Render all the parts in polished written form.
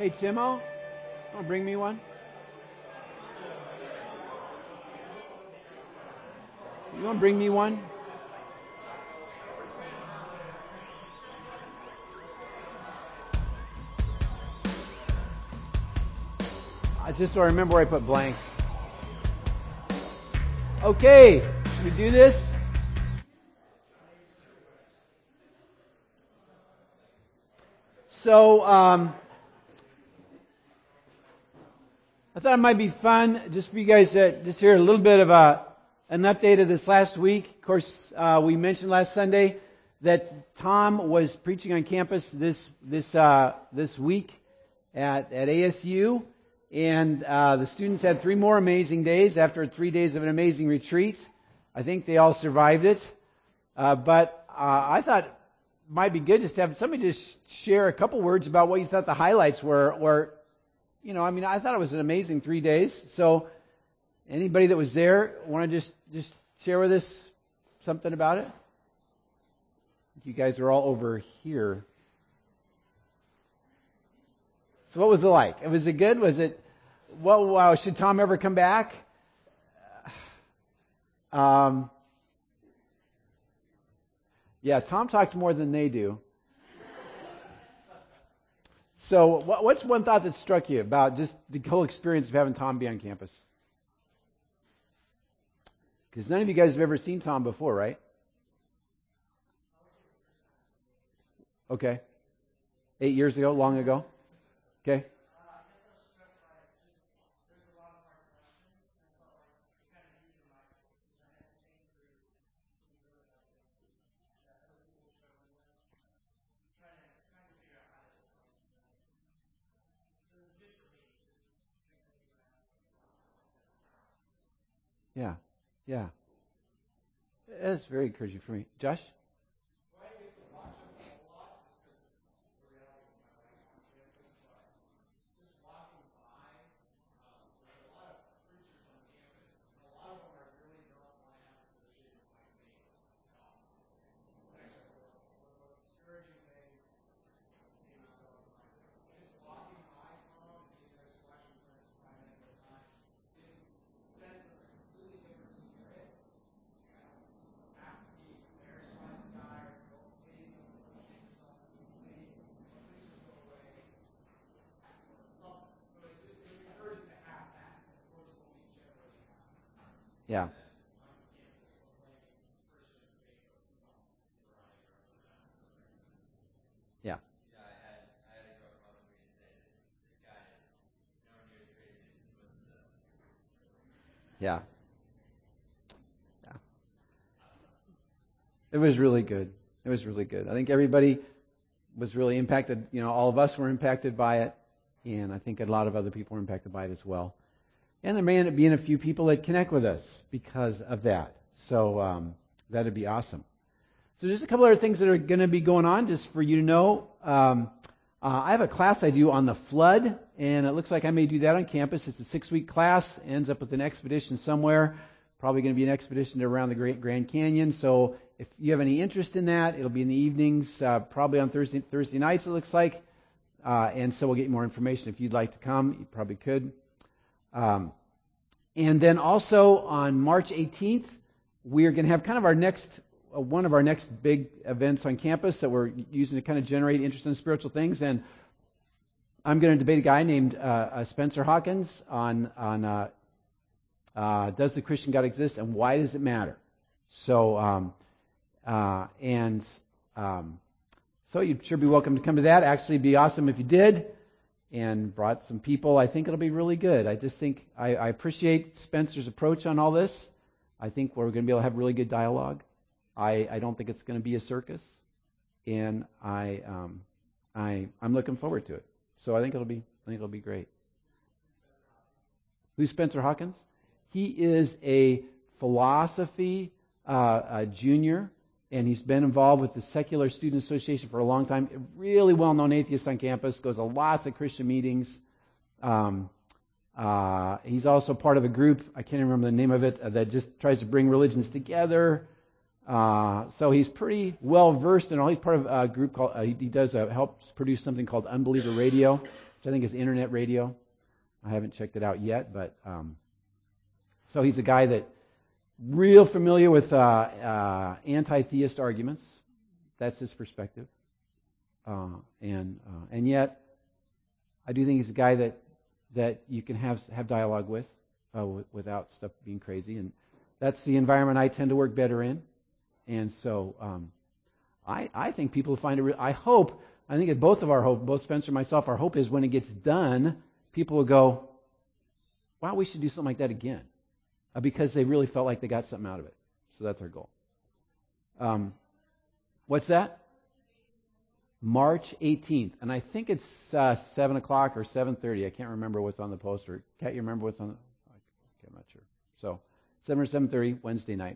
Hey, Timo, want to bring me one? You want to bring me one? I just don't remember where I put blanks. Okay, should we do this? So, I thought it might be fun just for you guys to just hear a little bit of an update of this last week. Of course, we mentioned last Sunday that Tom was preaching on campus this week at ASU, and the students had 3 more amazing days after 3 days of an amazing retreat. I think they all survived it, but I thought it might be good just to have somebody just share a couple words about what you thought the highlights were, or I thought it was an amazing 3 days. So, anybody that was there want to just share with us something about it? You guys are all over here. So, what was it like? Was it good? Was it? Well, wow, should Tom ever come back? Yeah, Tom talked more than they do. So, what's one thought that struck you about just the whole experience of having Tom be on campus? Because none of you guys have ever seen Tom before, right? Okay. 8 years ago, long ago? Okay. Yeah. Yeah. That's very encouraging for me. Josh? Yeah. Yeah. Yeah. Yeah. It was really good. It was really good. I think everybody was really impacted. All of us were impacted by it, and I think a lot of other people were impacted by it as well. And there may end up being a few people that connect with us because of that. So that'd be awesome. So just a couple other things that are going to be going on, just for you to know. I have a class I do on the flood, and it looks like I may do that on campus. It's a 6-week class, ends up with an expedition somewhere. Probably going to be an expedition to around the Great Grand Canyon. So if you have any interest in that, it'll be in the evenings, probably on Thursday nights, it looks like. And so we'll get you more information. If you'd like to come, you probably could. And then also on March 18th, we're going to have kind of one of our next big events on campus that we're using to kind of generate interest in spiritual things. And I'm going to debate a guy named Spencer Hawkins on does the Christian God exist and why does it matter? So, so you'd sure be welcome to come to that. Actually, it'd be awesome if you did and brought some people. I think it'll be really good. I just think I appreciate Spencer's approach on all this. I think we're going to be able to have really good dialogue. I don't think it's going to be a circus, and I'm looking forward to it. So I think it'll be great. Who's Spencer Hawkins? He is a philosophy junior, and he's been involved with the Secular Student Association for a long time. A really well-known atheist on campus, goes to lots of Christian meetings. He's also part of a group, I can't remember the name of it, that just tries to bring religions together. So he's pretty well versed in all. He's part of a group called, he does helps produce something called Unbeliever Radio, which I think is internet radio. I haven't checked it out yet, but so he's a guy that real familiar with anti-theist arguments. That's his perspective, and yet I do think he's a guy that you can have dialogue with without stuff being crazy, and that's the environment I tend to work better in. And so I think people find it. I think at both of our hope, both Spencer and myself, our hope is when it gets done, people will go, "Wow, we should do something like that again," because they really felt like they got something out of it. So that's our goal. What's that? March 18th, and I think it's 7 o'clock or 7:30. I can't remember what's on the poster. Can't you remember what's on? I'm not sure. So 7 or 7:30 Wednesday night.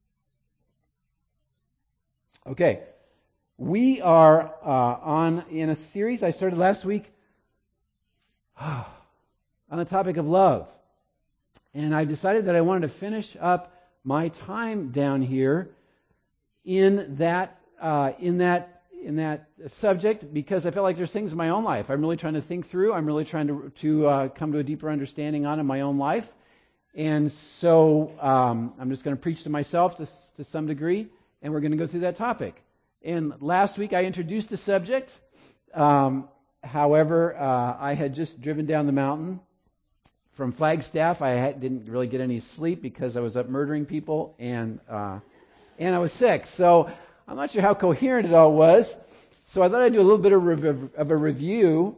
Okay, we are in a series I started last week on the topic of love, and I decided that I wanted to finish up my time down here in that subject because I felt like there's things in my own life I'm really trying to think through. I'm really trying to come to a deeper understanding on in my own life, and so I'm just going to preach to myself to some degree. And we're going to go through that topic. And last week I introduced the subject. However, I had just driven down the mountain from Flagstaff. I didn't really get any sleep because I was up murdering people, and I was sick. So I'm not sure how coherent it all was. So I thought I'd do a little bit of a review,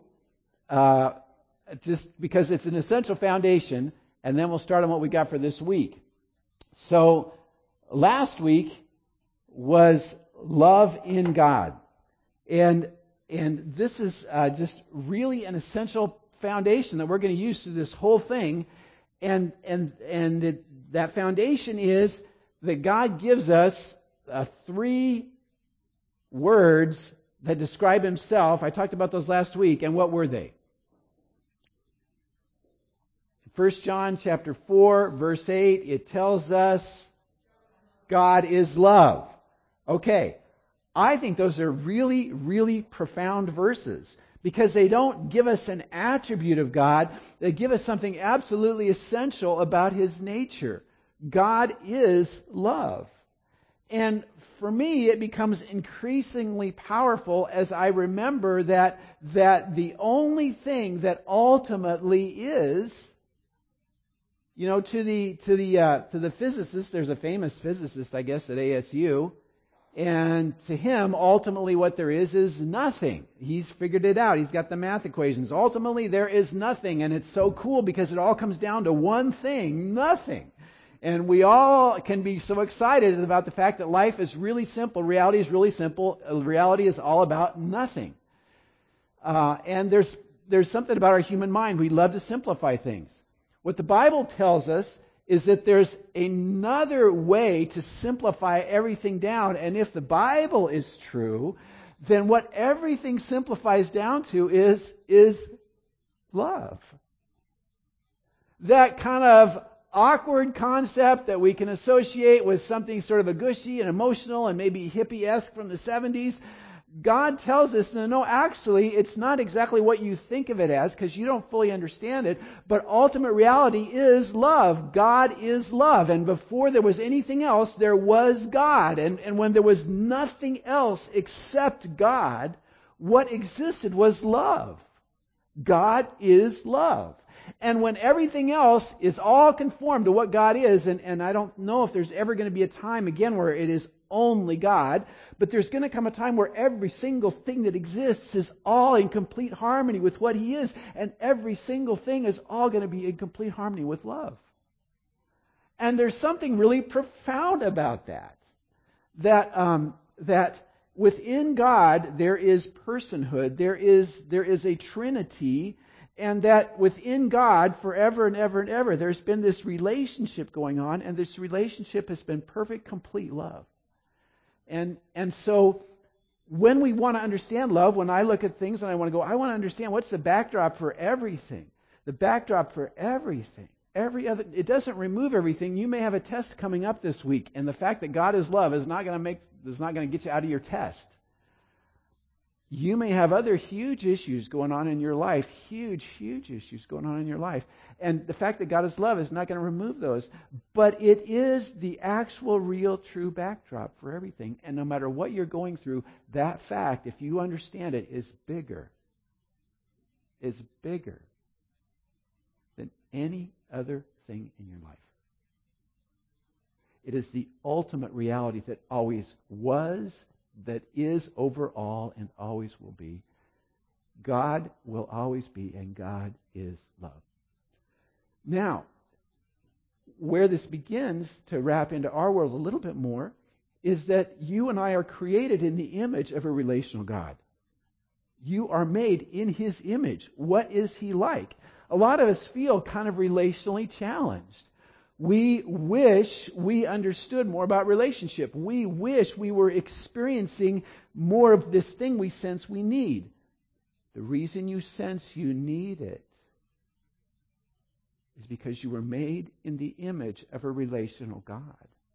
just because it's an essential foundation, and then we'll start on what we got for this week. So last week was love in God. And this is just really an essential foundation that we're going to use through this whole thing. And that foundation is that God gives us 3 words that describe Himself. I talked about those last week, and what were they? 1 John chapter 4, verse 8, it tells us God is love. Okay, I think those are really, really profound verses because they don't give us an attribute of God. They give us something absolutely essential about His nature. God is love. And for me, it becomes increasingly powerful as I remember that the only thing that ultimately is, to the physicist, there's a famous physicist, I guess, at ASU, and to him, ultimately what there is nothing. He's figured it out. He's got the math equations. Ultimately, there is nothing, and it's so cool because it all comes down to one thing, nothing. And we all can be so excited about the fact that life is really simple. Reality is really simple. Reality is all about nothing. And there's something about our human mind. We love to simplify things. What the Bible tells us is that there's another way to simplify everything down. And if the Bible is true, then what everything simplifies down to is love. That kind of awkward concept that we can associate with something sort of a gushy and emotional and maybe hippie-esque from the 70s. God tells us, no, actually, it's not exactly what you think of it as because you don't fully understand it, but ultimate reality is love. God is love. And before there was anything else, there was God. And when there was nothing else except God, what existed was love. God is love. And when everything else is all conformed to what God is, and I don't know if there's ever going to be a time again where it is only God, but there's going to come a time where every single thing that exists is all in complete harmony with what He is, and every single thing is all going to be in complete harmony with love. And there's something really profound about that. That within God there is personhood, there is a Trinity, and that within God forever and ever and ever there's been this relationship going on, and this relationship has been perfect, complete love. And so when we want to understand love, when I look at things and I want to understand what's the backdrop for everything. The backdrop for everything It doesn't remove everything. You may have a test coming up this week, and the fact that God is love is not going to get you out of your test. You may have other huge issues going on in your life, huge issues going on in your life. And the fact that God is love is not going to remove those. But it is the actual, real, true backdrop for everything. And no matter what you're going through, that fact, if you understand it, is bigger than any other thing in your life. It is the ultimate reality that always was, that is over all, and always will be. God will always be, and God is love. Now, where this begins to wrap into our world a little bit more is that you and I are created in the image of a relational God. You are made in His image. What is He like? A lot of us feel kind of relationally challenged. We wish we understood more about relationship. We wish we were experiencing more of this thing we sense we need. The reason you sense you need it is because you were made in the image of a relational God.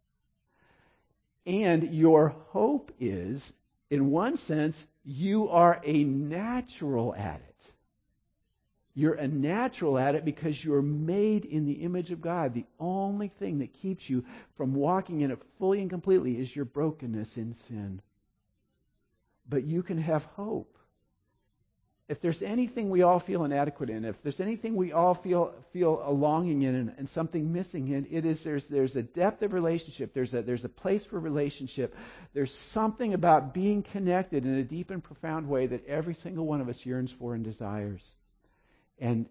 And your hope is, in one sense, you are a natural at it. You're a natural at it because you're made in the image of God. The only thing that keeps you from walking in it fully and completely is your brokenness in sin. But you can have hope. If there's anything we all feel inadequate in, if there's anything we all feel a longing in and something missing in, it is there's a depth of relationship. There's a place for relationship. There's something about being connected in a deep and profound way that every single one of us yearns for and desires. And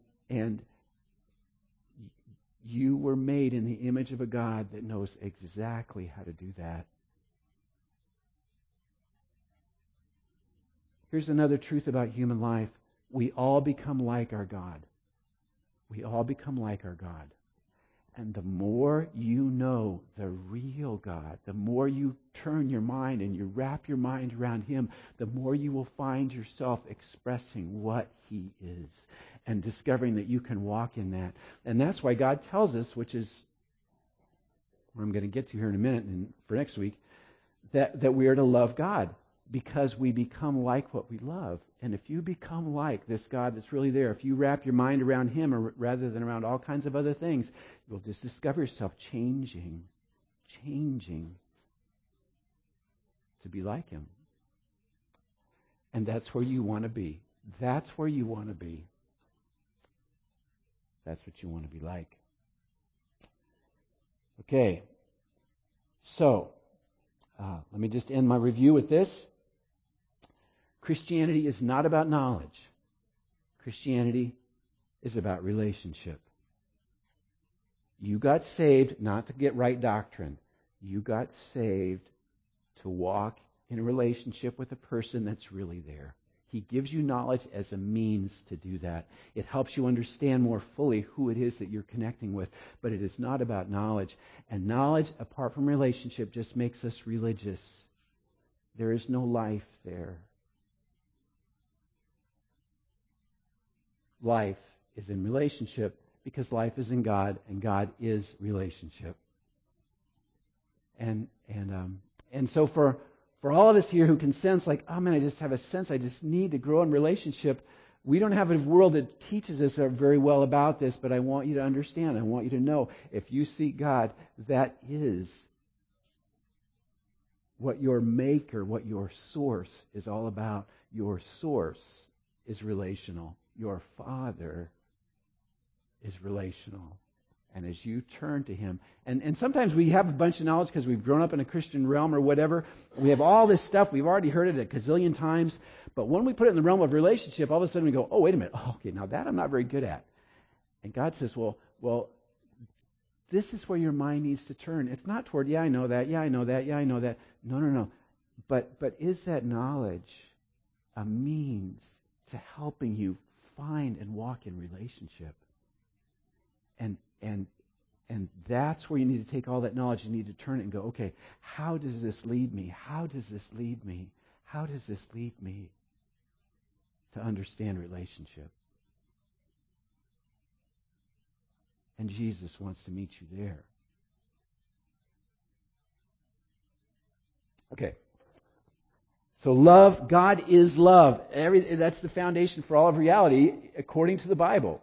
you were made in the image of a God that knows exactly how to do that. Here's another truth about human life. We all become like our God. We all become like our God. And the more you know the real God, the more you turn your mind and you wrap your mind around Him, the more you will find yourself expressing what He is and discovering that you can walk in that. And that's why God tells us, which is where I'm going to get to here in a minute and for next week, that we are to love God because we become like what we love. And if you become like this God that's really there, if you wrap your mind around Him rather than around all kinds of other things, you'll just discover yourself changing to be like Him. And that's where you want to be. That's where you want to be. That's what you want to be like. Okay. So, let me just end my review with this. Christianity is not about knowledge. Christianity is about relationship. You got saved not to get right doctrine. You got saved to walk in a relationship with a person that's really there. He gives you knowledge as a means to do that. It helps you understand more fully who it is that you're connecting with. But it is not about knowledge. And knowledge, apart from relationship, just makes us religious. There is no life there. Life is in relationship because life is in God and God is relationship. And so for all of us here who can sense like, oh man, I just have a sense I just need to grow in relationship, we don't have a world that teaches us very well about this, but I want you to understand, I want you to know, if you seek God, that is what your maker, what your source is all about. Your source is relational. Your Father is relational. And as you turn to Him, and sometimes we have a bunch of knowledge because we've grown up in a Christian realm or whatever. We have all this stuff. We've already heard it a gazillion times. But when we put it in the realm of relationship, all of a sudden we go, oh, wait a minute. Oh, okay, now that I'm not very good at. And God says, well, this is where your mind needs to turn. It's not toward, yeah, I know that. Yeah, I know that. Yeah, I know that. No. But is that knowledge a means to helping you find and walk in relationship? And that's where you need to take all that knowledge. You need to turn it and go, okay, how does this lead me? How does this lead me? How does this lead me to understand relationship? And Jesus wants to meet you there. Okay. So love, God is love. That's the foundation for all of reality, according to the Bible.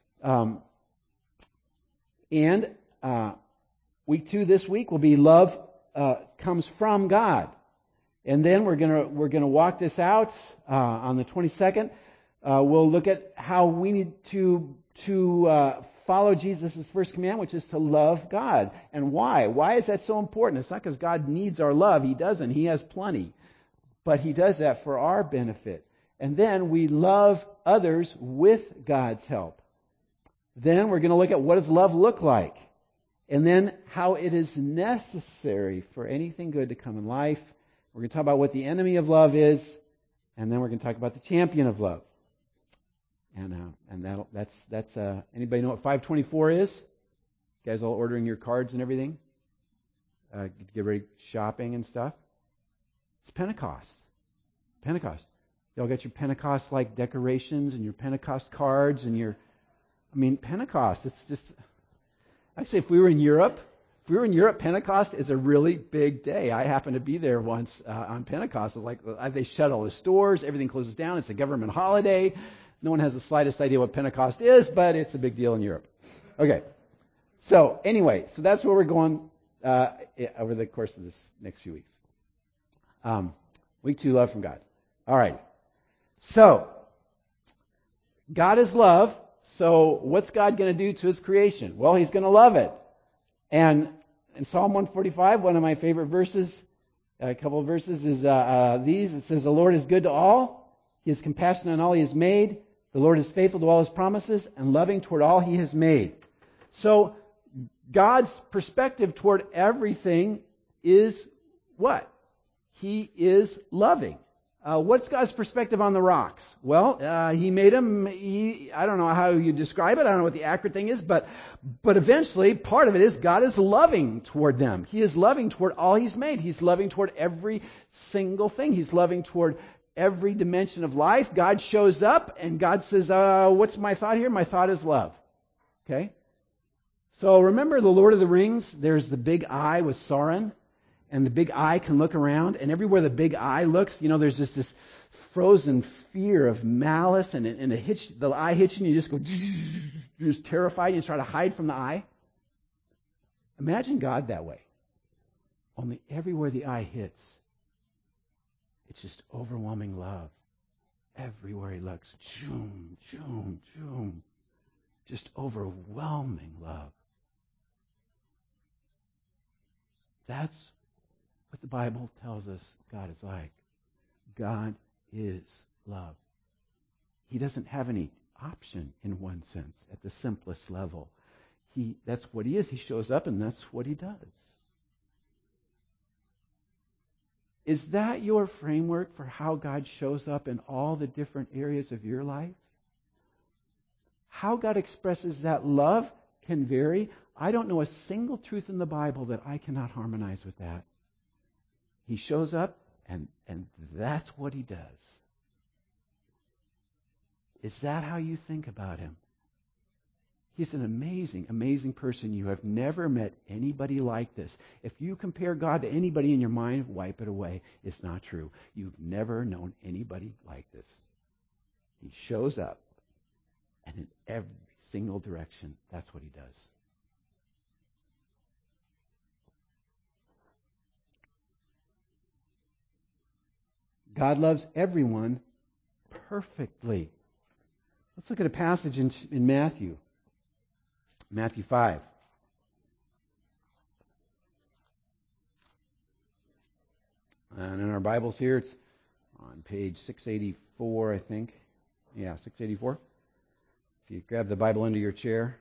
Week 2 this week will be love comes from God. And then we're gonna walk this out on the 22nd. We'll look at how we need to follow Jesus' first command, which is to love God. And why? Why is that so important? It's not because God needs our love. He doesn't. He has plenty. But He does that for our benefit. And then we love others with God's help. Then we're going to look at what does love look like? And then how it is necessary for anything good to come in life. We're going to talk about what the enemy of love is. And then we're going to talk about the champion of love. And that's anybody know what 524 is? You guys all ordering your cards and everything? Get ready shopping and stuff? It's Pentecost. Pentecost. Y'all got your Pentecost-like decorations and your Pentecost cards and Pentecost. It's just, actually, if we were in Europe, Pentecost is a really big day. I happened to be there once on Pentecost. It's like they shut all the stores, everything closes down. It's a government holiday. No one has the slightest idea what Pentecost is, but it's a big deal in Europe. Okay. So anyway, that's where we're going over the course of this next few weeks. Week 2, love from God. All right. So, God is love. So, what's God going to do to His creation? Well, He's going to love it. And in Psalm 145, one of my favorite verses, a couple of verses is these. It says, "The Lord is good to all. He is compassionate on all He has made. The Lord is faithful to all His promises and loving toward all He has made." So, God's perspective toward everything is what? He is loving. What's God's perspective on the rocks? Well, He made them. I don't know how you describe it. I don't know what the accurate thing is, but eventually part of it is God is loving toward them. He is loving toward all He's made. He's loving toward every single thing. He's loving toward every dimension of life. God shows up and God says, what's my thought here? My thought is love. Okay? So remember the Lord of the Rings? There's the big eye with Sauron. And the big eye can look around, and everywhere the big eye looks, there's just this frozen fear of malice, and the eye hits you, and you just go, you're just terrified, and you try to hide from the eye. Imagine God that way. Only everywhere the eye hits, it's just overwhelming love. Everywhere He looks, choom, choom, choom. Just overwhelming love. That's what the Bible tells us God is like. God is love. He doesn't have any option in one sense, at the simplest level. That's what He is. He shows up and that's what He does. Is that your framework for how God shows up in all the different areas of your life? How God expresses that love can vary. I don't know a single truth in the Bible that I cannot harmonize with that. He shows up, and that's what He does. Is that how you think about Him? He's an amazing, amazing person. You have never met anybody like this. If you compare God to anybody in your mind, wipe it away. It's not true. You've never known anybody like this. He shows up, and in every single direction, that's what He does. God loves everyone perfectly. Let's look at a passage in Matthew. Matthew 5. And in our Bibles here, it's on page 684, I think. Yeah, 684. If you grab the Bible under your chair.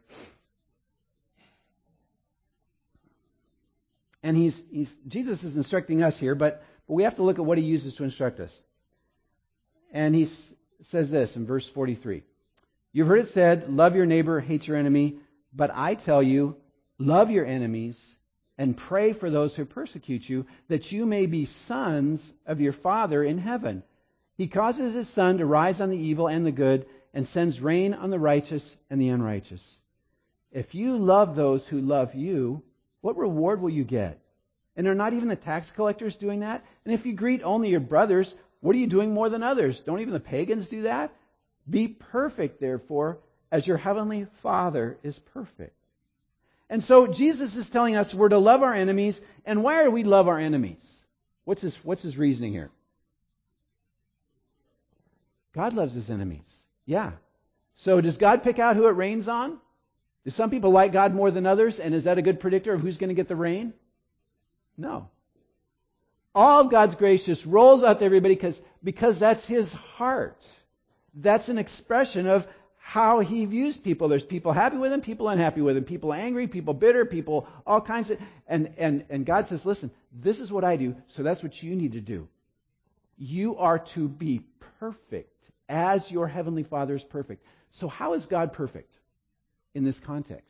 And Jesus is instructing us here, but we have to look at what He uses to instruct us. And He says this in verse 43. "You've heard it said, love your neighbor, hate your enemy. But I tell you, love your enemies and pray for those who persecute you, that you may be sons of your Father in heaven. He causes His sun to rise on the evil and the good, and sends rain on the righteous and the unrighteous." If you love those who love you, what reward will you get? And are not even the tax collectors doing that? And if you greet only your brothers, what are you doing more than others? Don't even the pagans do that? Be perfect, therefore, as your heavenly Father is perfect. And so Jesus is telling us we're to love our enemies. And why are we love our enemies? What's his reasoning here? God loves his enemies. Yeah. So does God pick out who it rains on? Do some people like God more than others? And is that a good predictor of who's going to get the rain? No. All of God's grace just rolls out to everybody because that's his heart. That's an expression of how he views people. There's people happy with him, people unhappy with him, people angry, people bitter, people all kinds of... And God says, listen, this is what I do, so that's what you need to do. You are to be perfect as your heavenly Father is perfect. So how is God perfect in this context?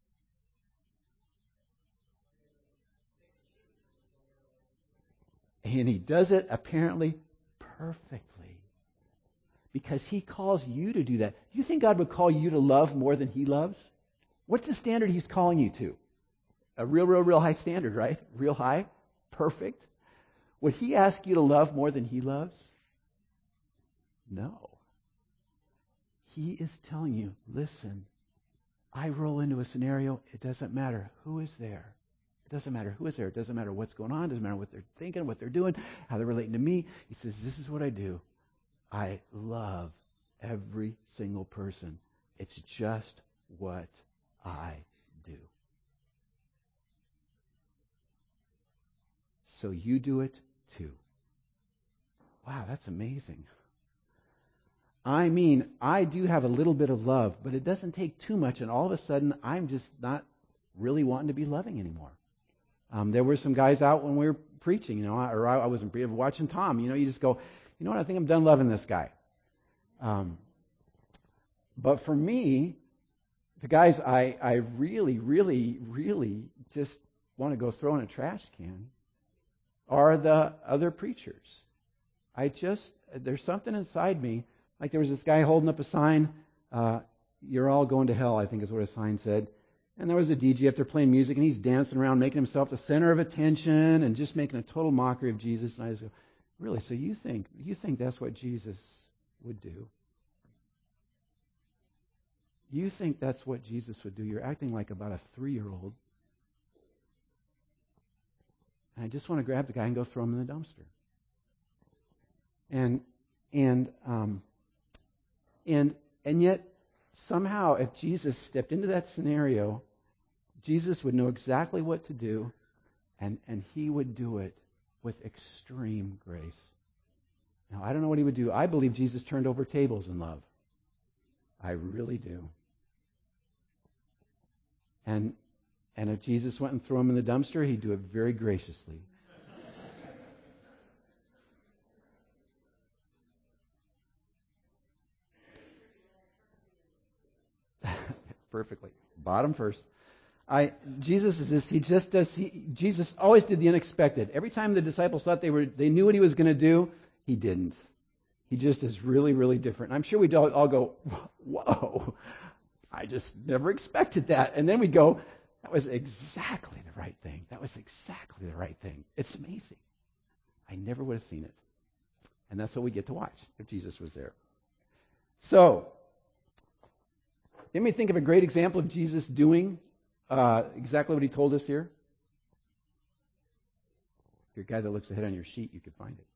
And he does it apparently perfectly. Because he calls you to do that. You think God would call you to love more than he loves? What's the standard he's calling you to? A real high standard, right? Real high? Perfect? Would he ask you to love more than he loves? No. He is telling you, listen, I roll into a scenario, it doesn't matter who is there. It doesn't matter who is there. It doesn't matter what's going on. It doesn't matter what they're thinking, what they're doing, how they're relating to me. He says, this is what I do. I love every single person. It's just what I do. So you do it too. Wow, that's amazing. I mean, I do have a little bit of love, but it doesn't take too much, and all of a sudden, I'm just not really wanting to be loving anymore. There were some guys out when we were preaching, or I wasn't watching Tom. You just go, you know what, I think I'm done loving this guy. But for me, the guys I really, really, really just want to go throw in a trash can are the other preachers. There's something inside me. Like there was this guy holding up a sign, you're all going to hell, I think is what a sign said. And there was a DJ up there playing music, and he's dancing around, making himself the center of attention, and just making a total mockery of Jesus. And I just go, really? So you think that's what Jesus would do? You think that's what Jesus would do? You're acting like about a 3-year-old. And I just want to grab the guy and go throw him in the dumpster. And yet, somehow, if Jesus stepped into that scenario, Jesus would know exactly what to do, and he would do it with extreme grace. Now, I don't know what he would do. I believe Jesus turned over tables in love. I really do. And if Jesus went and threw him in the dumpster, he'd do it very graciously. Perfectly. Bottom first. Jesus is this. Jesus always did the unexpected. Every time the disciples thought they knew what he was going to do, he didn't. He just is really, really different. And I'm sure we'd all go, whoa, I just never expected that. And then we'd go, that was exactly the right thing. That was exactly the right thing. It's amazing. I never would have seen it. And that's what we get to watch if Jesus was there. So, let me think of a great example of Jesus doing exactly what he told us here. If you're a guy that looks ahead on your sheet, you could find it.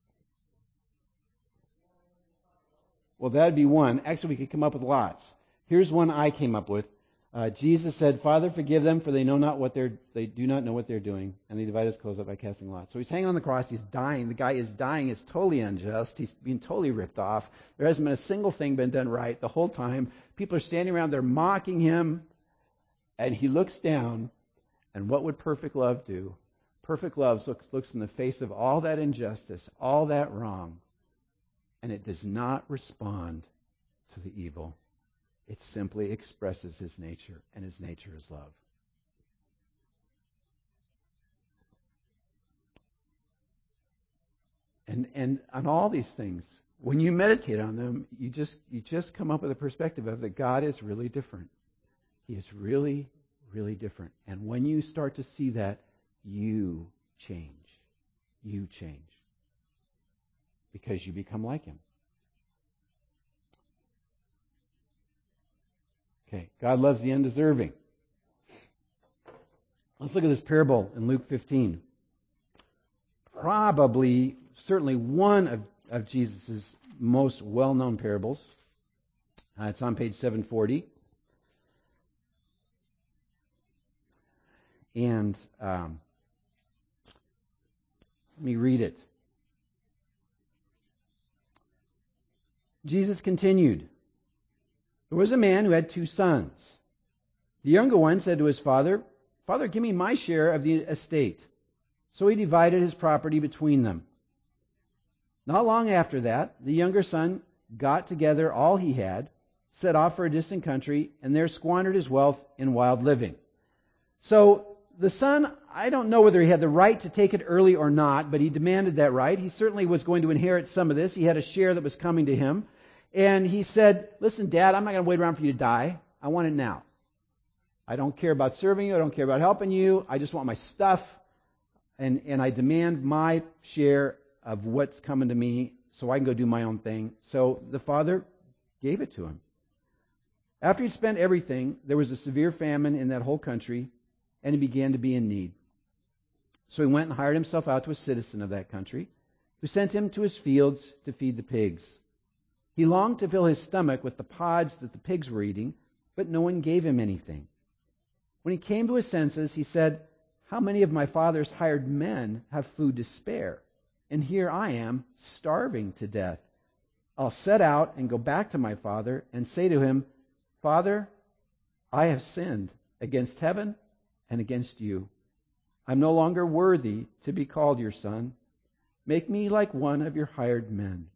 Well, that'd be one. Actually, we could come up with lots. Here's one I came up with. Jesus said, "Father, forgive them, for they do not know what they're doing." And they divided his clothes up by casting lots. So he's hanging on the cross. He's dying. The guy is dying. It's totally unjust. He's being totally ripped off. There hasn't been a single thing been done right the whole time. People are standing around. They're mocking him. And he looks down. And what would perfect love do? Perfect love looks in the face of all that injustice, all that wrong, and it does not respond to the evil. It simply expresses his nature, and his nature is love. And on all these things, when you meditate on them, you just come up with a perspective of that God is really different. He is really, really different. And when you start to see that, you change. You change. Because you become like Him. Okay, God loves the undeserving. Let's look at this parable in Luke 15. Probably, certainly one of Jesus' most well-known parables. It's on page 740. And let me read it. Jesus continued, "There was a man who had 2 sons. The younger one said to his father, 'Father, give me my share of the estate.' So he divided his property between them. Not long after that, the younger son got together all he had, set off for a distant country, and there squandered his wealth in wild living." So the son, I don't know whether he had the right to take it early or not, but he demanded that right. He certainly was going to inherit some of this. He had a share that was coming to him. And he said, "Listen, Dad, I'm not going to wait around for you to die. I want it now. I don't care about serving you. I don't care about helping you. I just want my stuff. And I demand my share of what's coming to me so I can go do my own thing." So the father gave it to him. After he'd spent everything, there was a severe famine in that whole country, and he began to be in need. So he went and hired himself out to a citizen of that country, who sent him to his fields to feed the pigs. He longed to fill his stomach with the pods that the pigs were eating, but no one gave him anything. When he came to his senses, he said, "How many of my father's hired men have food to spare? And here I am, starving to death. I'll set out and go back to my father and say to him, 'Father, I have sinned against heaven and against you. I'm no longer worthy to be called your son. Make me like one of your hired men.'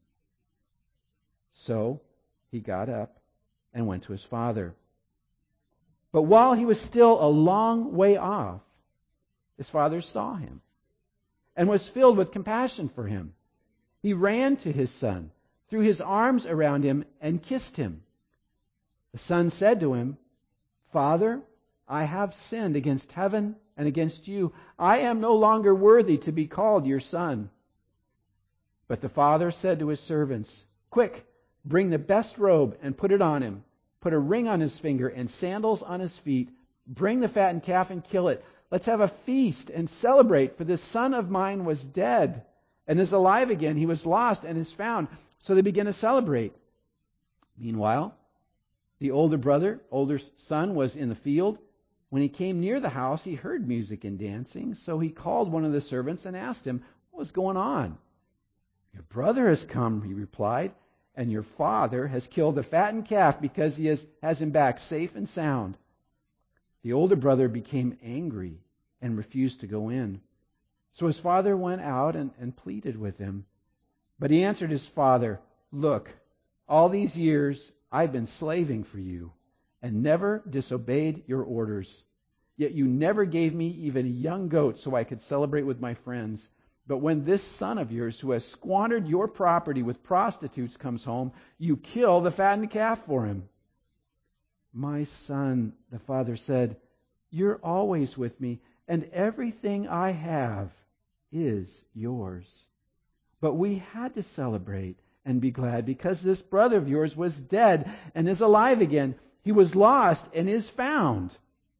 So he got up and went to his father. But while he was still a long way off, his father saw him and was filled with compassion for him. He ran to his son, threw his arms around him, and kissed him. The son said to him, 'Father, I have sinned against heaven and against you. I am no longer worthy to be called your son.' But the father said to his servants, 'Quick, bring the best robe and put it on him. Put a ring on his finger and sandals on his feet. Bring the fattened calf and kill it. Let's have a feast and celebrate, for this son of mine was dead and is alive again. He was lost and is found.' So they began to celebrate. Meanwhile, the older son was in the field. When he came near the house, he heard music and dancing. So he called one of the servants and asked him, 'What was going on?' 'Your brother has come,' he replied, 'and your father has killed the fattened calf because he has him back safe and sound.' The older brother became angry and refused to go in. So his father went out and pleaded with him. But he answered his father, 'Look, all these years I've been slaving for you and never disobeyed your orders. Yet you never gave me even a young goat so I could celebrate with my friends. But when this son of yours who has squandered your property with prostitutes comes home, you kill the fattened calf for him.' 'My son,' the father said, 'you're always with me, and everything I have is yours. But we had to celebrate and be glad because this brother of yours was dead and is alive again. He was lost and is found.'"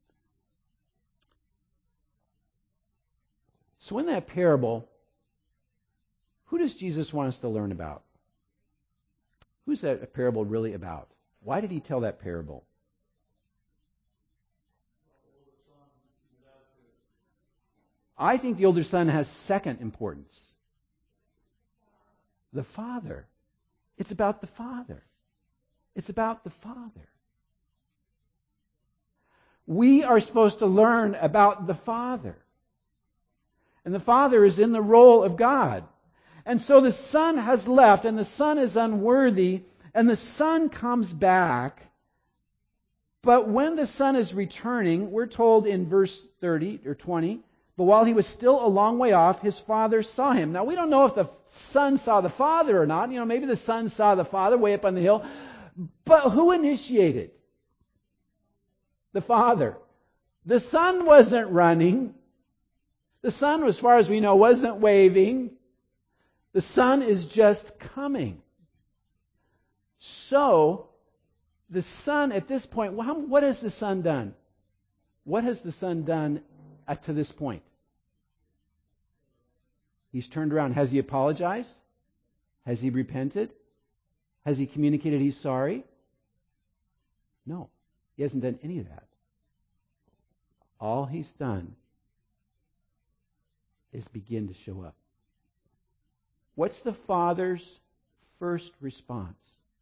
So in that parable, who does Jesus want us to learn about? Who's that parable really about? Why did he tell that parable? I think the older son has second importance. The Father. It's about the Father. It's about the Father. We are supposed to learn about the Father. And the Father is in the role of God. And so the Son has left, and the Son is unworthy, and the Son comes back. But when the Son is returning, we're told in verse 30 or 20, "But while he was still a long way off, his Father saw him." Now, we don't know if the Son saw the Father or not. Maybe the Son saw the Father way up on the hill. But who initiated? the Father. The Son wasn't running. The Son, as far as we know, wasn't waving. The Son is just coming. So, the Son at this point, what has the Son done? What has the Son done to this point? He's turned around. Has he apologized? Has he repented? Has he communicated he's sorry? No. He hasn't done any of that. All he's done is begin to show up. What's the Father's first response?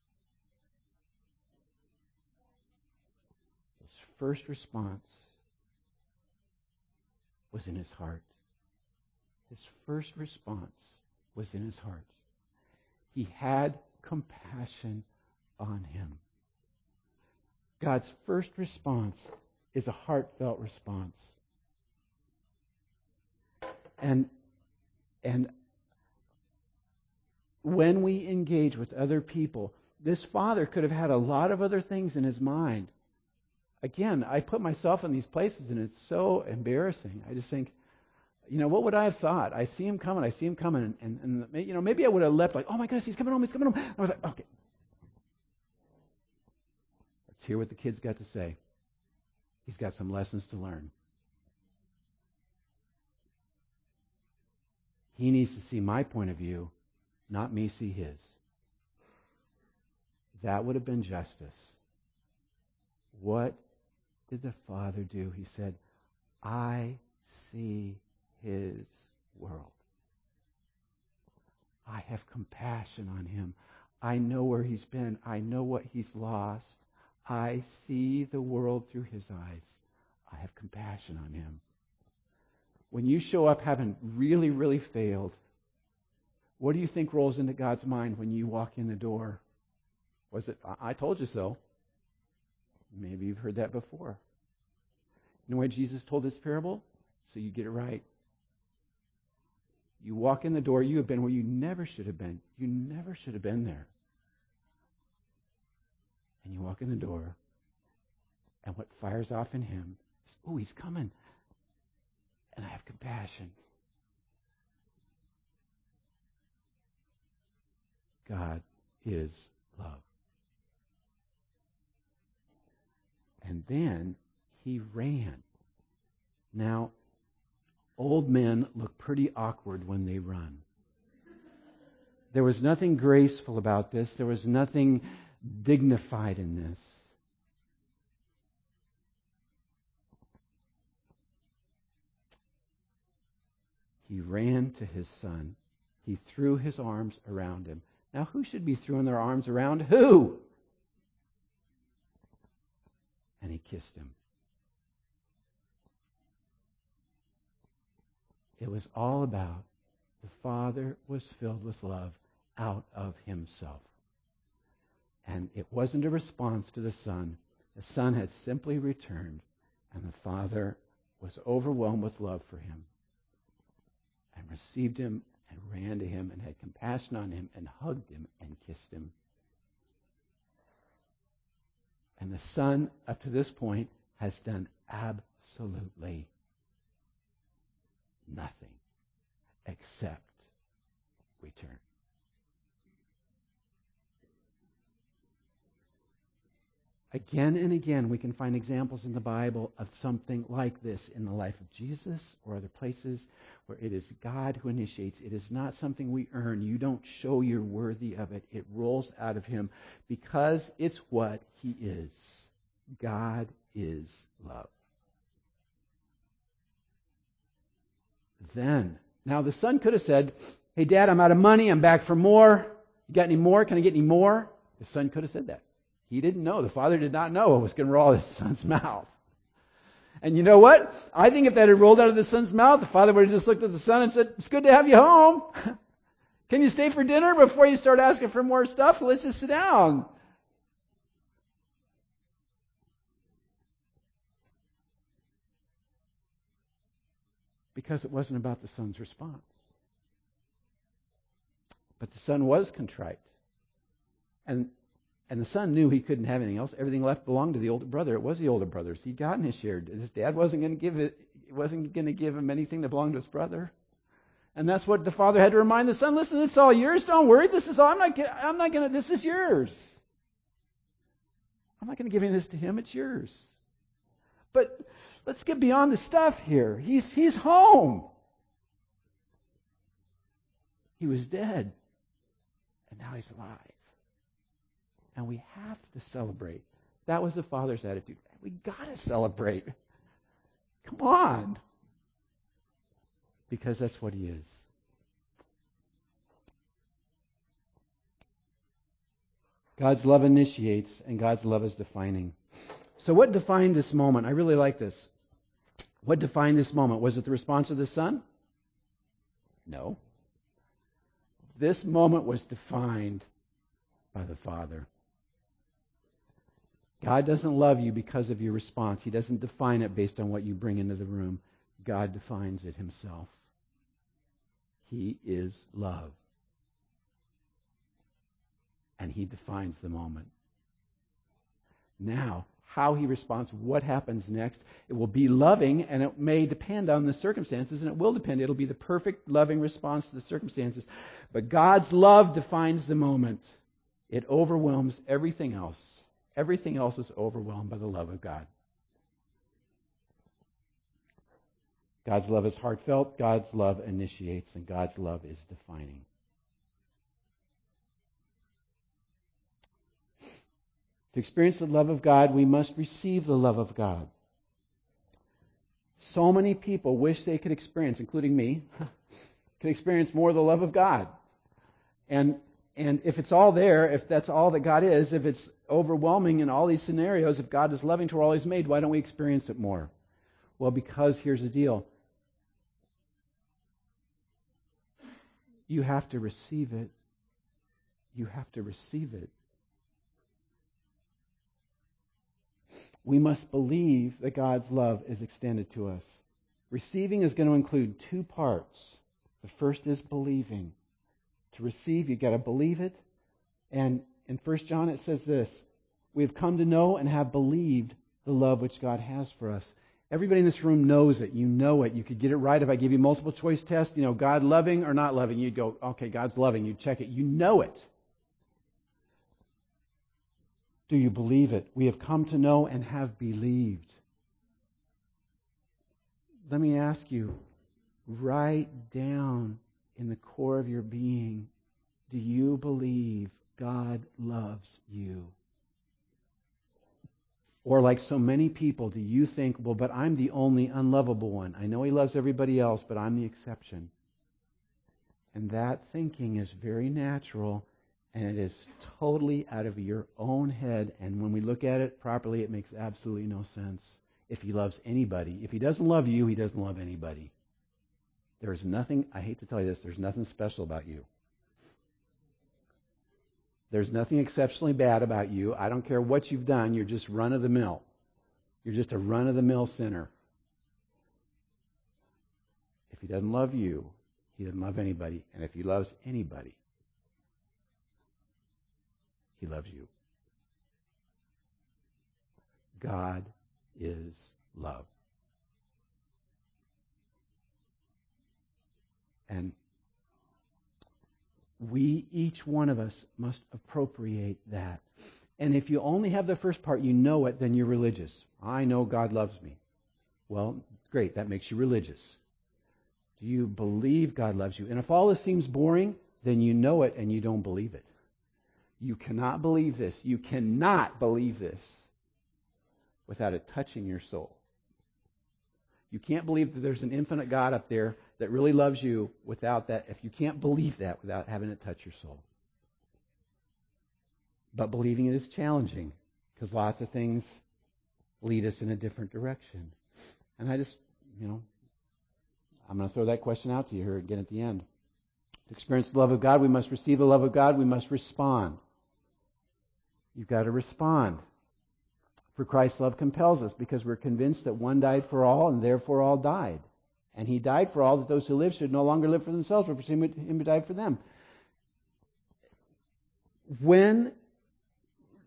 His first response was in his heart. His first response was in his heart. He had compassion on him. God's first response is a heartfelt response. And when we engage with other people, this father could have had a lot of other things in his mind. Again, I put myself in these places and it's so embarrassing. I just think, what would I have thought? I see him coming, and maybe I would have leapt like, oh my goodness, he's coming home. I was like, okay. Let's hear what the kid's got to say. He's got some lessons to learn. He needs to see my point of view, not me see his. That would have been justice. What did the Father do? He said, I see his world. I have compassion on him. I know where he's been. I know what he's lost. I see the world through his eyes. I have compassion on him. When you show up having really, really failed, what do you think rolls into God's mind when you walk in the door? Was it, I told you so? Maybe you've heard that before. You know why Jesus told this parable? So you get it right. You walk in the door, you have been where you never should have been. You never should have been there. And you walk in the door, and what fires off in him is, oh, he's coming. And I have compassion. God is love. And then he ran. Now, old men look pretty awkward when they run. There was nothing graceful about this. There was nothing dignified in this. He ran to his son. He threw his arms around him. Now, who should be throwing their arms around who? And he kissed him. It was all about the Father was filled with love out of himself. And it wasn't a response to the Son. The Son had simply returned, and the Father was overwhelmed with love for him and received him and ran to him and had compassion on him and hugged him and kissed him. And the Son, up to this point, has done absolutely nothing except return. Again and again, we can find examples in the Bible of something like this in the life of Jesus or other places where it is God who initiates. It is not something we earn. You don't show you're worthy of it. It rolls out of him because it's what he is. God is love. Now the son could have said, hey, Dad, I'm out of money. I'm back for more. You got any more? Can I get any more? The son could have said that. He didn't know. The father did not know what was going to roll out of his son's mouth. And you know what? I think if that had rolled out of the son's mouth, the father would have just looked at the son and said, it's good to have you home. Can you stay for dinner before you start asking for more stuff? Let's just sit down. Because it wasn't about the son's response. But the son was contrite. And And the son knew he couldn't have anything else. Everything left belonged to the older brother. It was the older brother's. He'd gotten his share. His dad wasn't going to give him anything that belonged to his brother. And that's what the father had to remind the son. Listen, it's all yours. Don't worry. This is all. I'm not going to. This is yours. I'm not going to give any of this to him. It's yours. But let's get beyond the stuff here. He's home. He was dead, and now he's alive. And we have to celebrate. That was the father's attitude. We got to celebrate. Come on. Because that's what he is. God's love initiates, and God's love is defining. So what defined this moment? I really like this. What defined this moment? Was it the response of the son? No. This moment was defined by the Father. God doesn't love you because of your response. He doesn't define it based on what you bring into the room. God defines it himself. He is love. And he defines the moment. Now, how he responds, what happens next, it will be loving, and it may depend on the circumstances, and it will depend. It'll be the perfect loving response to the circumstances. But God's love defines the moment. It overwhelms everything else. Everything else is overwhelmed by the love of God. God's love is heartfelt, God's love initiates, and God's love is defining. To experience the love of God, we must receive the love of God. So many people wish they could experience, including me, could experience more of the love of God. And if it's all there, if that's all that God is, if it's overwhelming in all these scenarios, if God is loving to all He's made, why don't we experience it more? Well, because here's the deal. You have to receive it. You have to receive it. We must believe that God's love is extended to us. Receiving is going to include two parts. The first is believing. To receive, you've got to believe it. And in 1 John it says this, we have come to know and have believed the love which God has for us. Everybody in this room knows it. You know it. You could get it right if I give you multiple choice tests. God loving or not loving. You'd go, okay, God's loving. You'd check it. You know it. Do you believe it? We have come to know and have believed. Let me ask you, right down in the core of your being, do you believe God loves you? Or like so many people, do you think, well, but I'm the only unlovable one. I know He loves everybody else, but I'm the exception. And that thinking is very natural, and it is totally out of your own head. And when we look at it properly, it makes absolutely no sense. If He loves anybody, if He doesn't love you, He doesn't love anybody. There is nothing, I hate to tell you this, there's nothing special about you. There's nothing exceptionally bad about you. I don't care what you've done. You're just run-of-the-mill. You're just a run-of-the-mill sinner. If He doesn't love you, He doesn't love anybody. And if He loves anybody, He loves you. God is love. And we, each one of us, must appropriate that. And if you only have the first part, you know it, then you're religious. I know God loves me. Well, great, that makes you religious. Do you believe God loves you? And if all this seems boring, then you know it and you don't believe it. You cannot believe this. You cannot believe this without it touching your soul. You can't believe that there's an infinite God up there that really loves you without that, if you can't believe that without having it touch your soul. But believing it is challenging because lots of things lead us in a different direction. And I just, I'm going to throw that question out to you here again at the end. To experience the love of God, we must receive the love of God. We must respond. You've got to respond. For Christ's love compels us because we're convinced that one died for all and therefore all died. And He died for all that those who live should no longer live for themselves, but for Him who died for them. When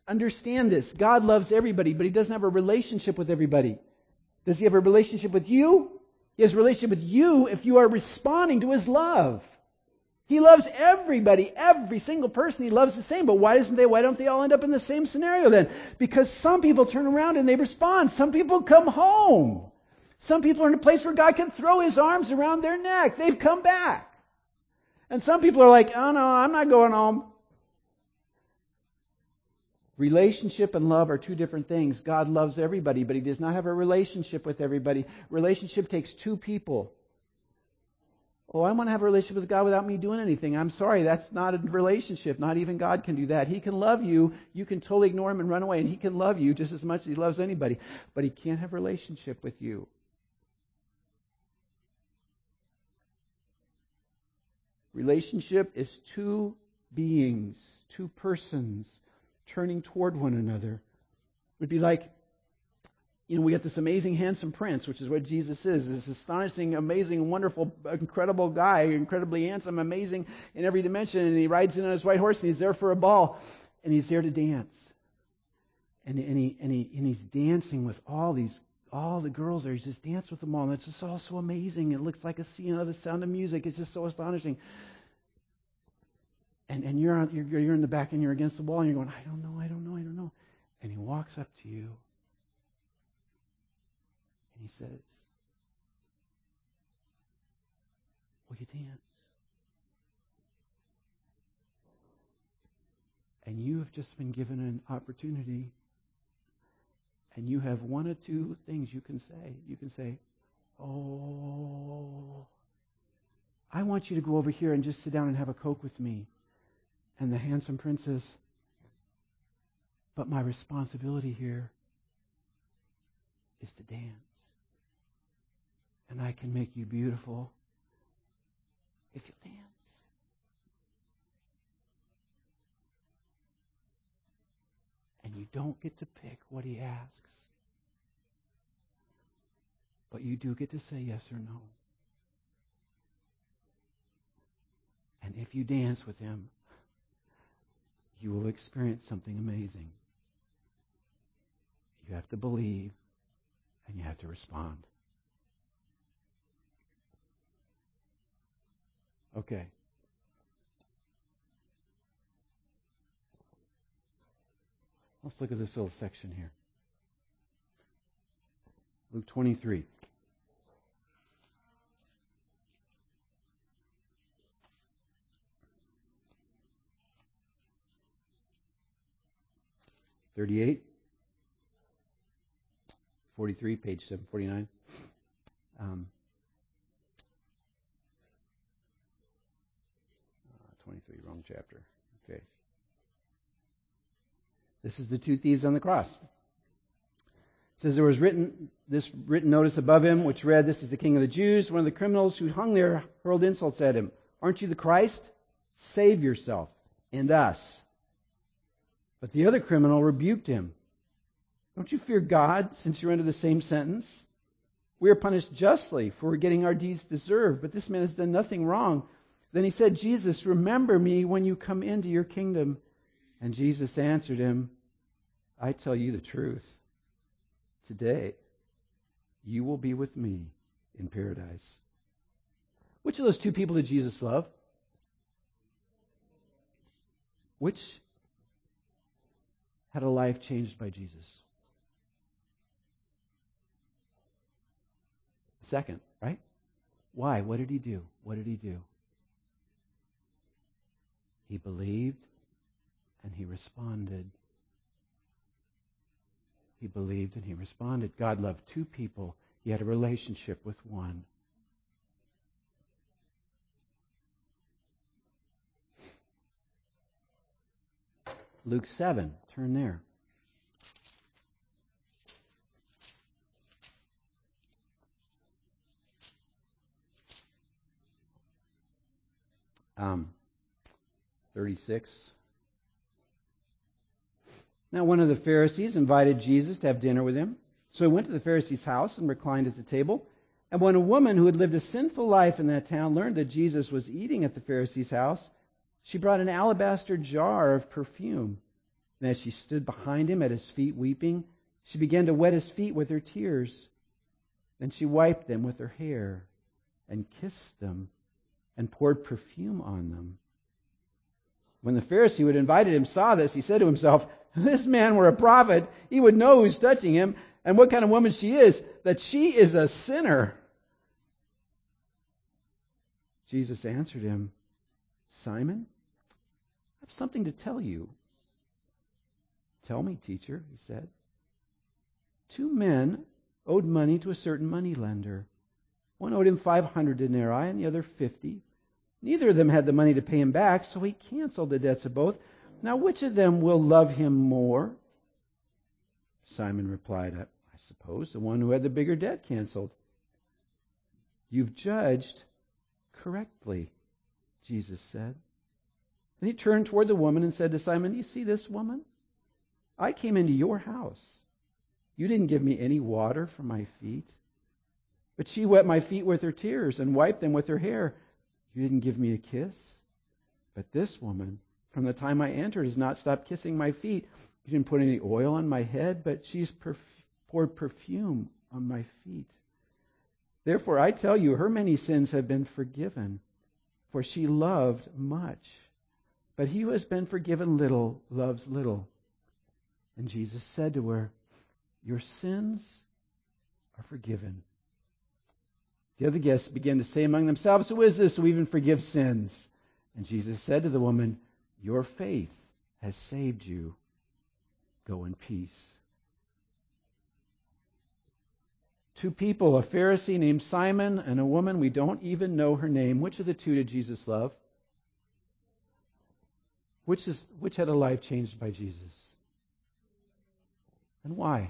understand this. God loves everybody, but He doesn't have a relationship with everybody. Does He have a relationship with you? He has a relationship with you if you are responding to His love. He loves everybody, every single person He loves the same. But why don't they all end up in the same scenario then? Because some people turn around and they respond. Some people come home. Some people are in a place where God can throw His arms around their neck. They've come back. And some people are like, oh no, I'm not going home. Relationship and love are two different things. God loves everybody, but He does not have a relationship with everybody. Relationship takes two people. Oh, I want to have a relationship with God without me doing anything. I'm sorry, that's not a relationship. Not even God can do that. He can love you. You can totally ignore Him and run away, and He can love you just as much as He loves anybody. But He can't have a relationship with you. Relationship is two beings, two persons turning toward one another. It would be like, we got this amazing, handsome prince, which is what Jesus is. This astonishing, amazing, wonderful, incredible guy, incredibly handsome, amazing in every dimension. And he rides in on his white horse, and he's there for a ball, and he's there to dance. And he's dancing with all the girls there. He's just dancing with them all, and it's just all so amazing. It looks like the sound of music. It's just so astonishing. And you're in the back, and you're against the wall, and you're going, I don't know. And he walks up to you. And he says, will you dance? And you have just been given an opportunity, and you have one or two things you can say. You can say, oh, I want you to go over here and just sit down and have a Coke with me. And the handsome prince says, but my responsibility here is to dance. And I can make you beautiful if you dance. And you don't get to pick what he asks. But you do get to say yes or no. And if you dance with him, you will experience something amazing. You have to believe, and you have to respond. Okay. Let's look at this little section here. Luke 23. $38, 43, page 749. 23, wrong chapter. Okay. This is the two thieves on the cross. It says there was this written notice above him, which read, "This is the King of the Jews." One of the criminals who hung there hurled insults at him. "Aren't you the Christ? Save yourself and us." But the other criminal rebuked him. "Don't you fear God, since you're under the same sentence? We are punished justly, for we're getting our deeds deserved, but this man has done nothing wrong." Then he said, "Jesus, remember me when you come into your kingdom." And Jesus answered him, "I tell you the truth. Today, you will be with me in paradise." Which of those two people did Jesus love? Which had a life changed by Jesus? Second, right? Why? What did he do? What did he do? He believed and he responded. He believed and he responded. God loved two people. He had a relationship with one. Luke 7, turn there. Um, 36. Now one of the Pharisees invited Jesus to have dinner with him. So he went to the Pharisee's house and reclined at the table. And when a woman who had lived a sinful life in that town learned that Jesus was eating at the Pharisee's house, she brought an alabaster jar of perfume. And as she stood behind him at his feet weeping, she began to wet his feet with her tears. Then she wiped them with her hair and kissed them and poured perfume on them. When the Pharisee who had invited him saw this, he said to himself, if this man were a prophet, he would know who's touching him and what kind of woman she is, that she is a sinner. Jesus answered him, Simon, I have something to tell you. Tell me, teacher, he said. 2 men owed money to a certain moneylender. One owed him 500 denarii and the other 50. Neither of them had the money to pay him back, so he canceled the debts of both. Now which of them will love him more? Simon replied, I suppose the one who had the bigger debt canceled. You've judged correctly, Jesus said. Then he turned toward the woman and said to Simon, you see this woman? I came into your house. You didn't give me any water for my feet, but she wet my feet with her tears and wiped them with her hair. You didn't give me a kiss, but this woman, from the time I entered, has not stopped kissing my feet. You didn't put any oil on my head, but she's poured perfume on my feet. Therefore, I tell you, her many sins have been forgiven, for she loved much. But he who has been forgiven little loves little. And Jesus said to her, your sins are forgiven. The other guests began to say among themselves, who is this who even forgives sins? And Jesus said to the woman, your faith has saved you. Go in peace. 2 people, a Pharisee named Simon and a woman, we don't even know her name. Which of the 2 did Jesus love? Which had a life changed by Jesus? And why?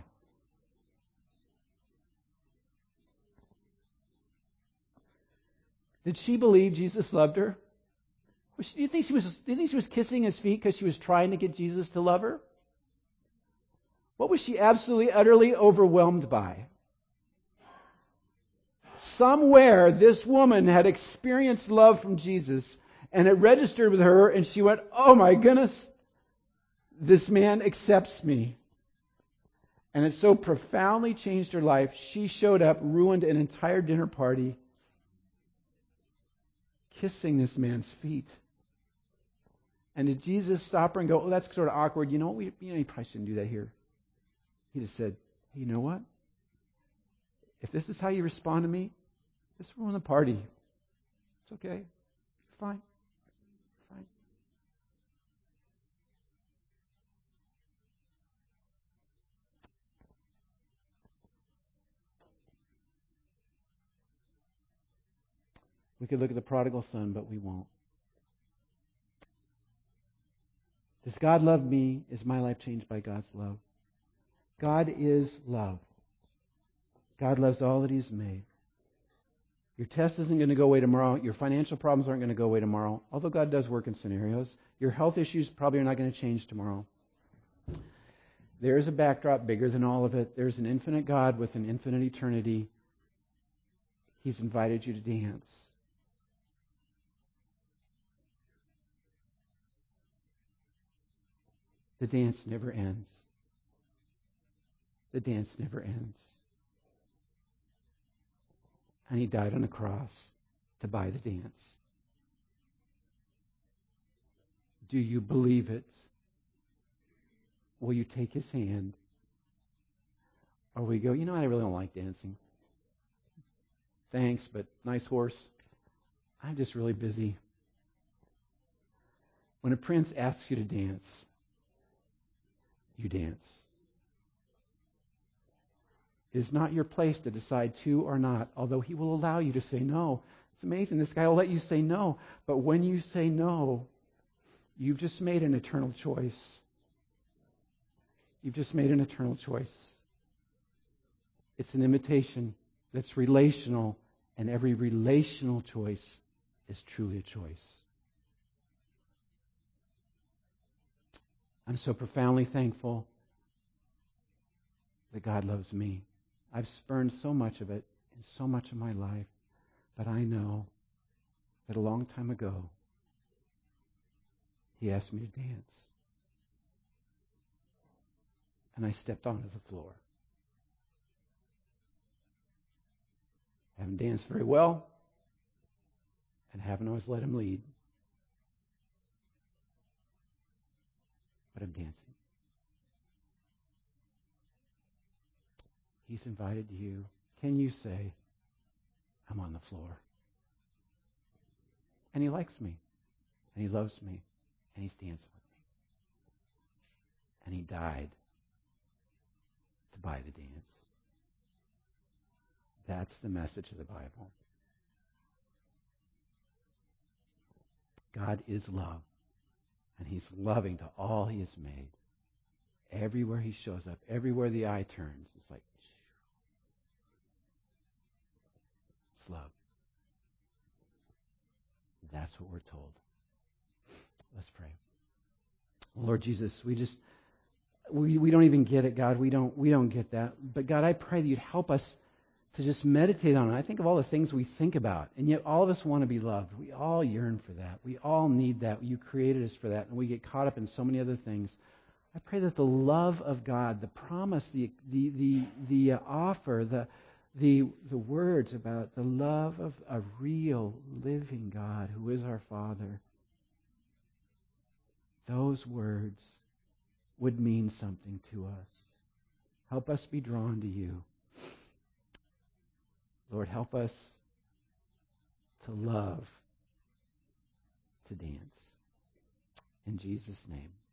Did she believe Jesus loved her? Do you think she was kissing his feet because she was trying to get Jesus to love her? What was she absolutely, utterly overwhelmed by? Somewhere this woman had experienced love from Jesus, and it registered with her, and she went, oh my goodness, this man accepts me. And it so profoundly changed her life, she showed up, ruined an entire dinner party, kissing this man's feet. And did Jesus stop her and go, oh, that's sort of awkward. You know what? You probably shouldn't do that here. He just said, hey, you know what? If this is how you respond to me, just ruin the party. It's okay. Fine. Fine. We could look at the prodigal son, but we won't. Does God love me? Is my life changed by God's love? God is love. God loves all that He's made. Your test isn't going to go away tomorrow. Your financial problems aren't going to go away tomorrow, although God does work in scenarios. Your health issues probably are not going to change tomorrow. There is a backdrop bigger than all of it. There's an infinite God with an infinite eternity. He's invited you to dance. The dance never ends. The dance never ends. And He died on a cross to buy the dance. Do you believe it? Will you take His hand? Or will you go, I really don't like dancing. Thanks, but nice horse. I'm just really busy. When a prince asks you to dance, you dance. It is not your place to decide to or not, although He will allow you to say no. It's amazing. This guy will let you say no. But when you say no, you've just made an eternal choice. You've just made an eternal choice. It's an invitation that's relational, and every relational choice is truly a choice. I'm so profoundly thankful that God loves me. I've spurned so much of it in so much of my life, but I know that a long time ago, He asked me to dance. and I stepped onto the floor. I haven't danced very well, and haven't always let him lead. But I'm dancing. He's invited you. Can you say, I'm on the floor? And he likes me, and he loves me, and he's dancing with me. And he died to buy the dance. That's the message of the Bible. God is love, and he's loving to all he has made. Everywhere he shows up, everywhere the eye turns, it's like, it's love. That's what we're told. Let's pray. Lord Jesus, we don't even get it, God. We don't get that. But God, I pray that you'd help us to just meditate on it. I think of all the things we think about, and yet all of us want to be loved. We all yearn for that. We all need that. You created us for that, and we get caught up in so many other things. I pray that the love of God, the promise, the offer, the words about the love of a real, living God who is our Father, those words would mean something to us. Help us be drawn to you. Lord, help us to love, to dance. In Jesus' name.